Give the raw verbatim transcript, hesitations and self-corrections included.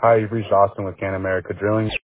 Hi, you've reached Austin with Can America Drilling.